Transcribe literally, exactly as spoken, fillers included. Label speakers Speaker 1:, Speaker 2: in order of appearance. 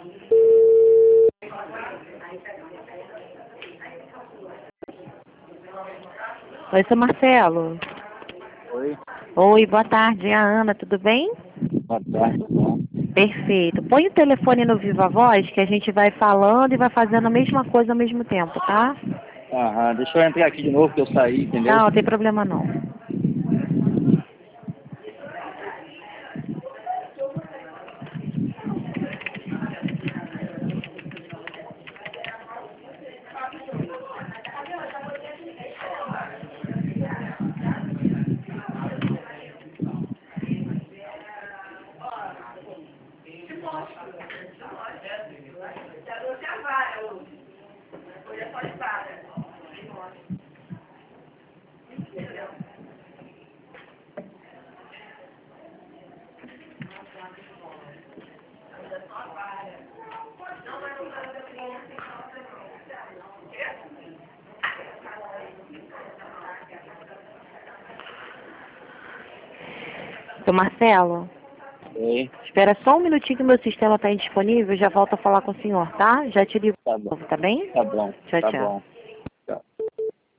Speaker 1: Oi, seu Marcelo.
Speaker 2: Oi,
Speaker 1: Oi, boa tarde. É a Ana, tudo bem?
Speaker 2: boa tarde. Bom.
Speaker 1: Perfeito. Põe o telefone no Viva Voz que a gente vai falando e vai fazendo a mesma coisa ao mesmo tempo, tá?
Speaker 2: Aham, deixa eu entrar aqui de novo que eu saí, entendeu?
Speaker 1: Não, não tem problema não. Seu Marcelo,
Speaker 2: Oi,
Speaker 1: espera só um minutinho que o meu sistema está indisponível, já volto a falar com o senhor, tá? Já te ligo
Speaker 2: tá
Speaker 1: de
Speaker 2: bom,
Speaker 1: novo, tá bem?
Speaker 2: tá bom,
Speaker 1: Tchau,
Speaker 2: tá
Speaker 1: tchau.
Speaker 2: bom.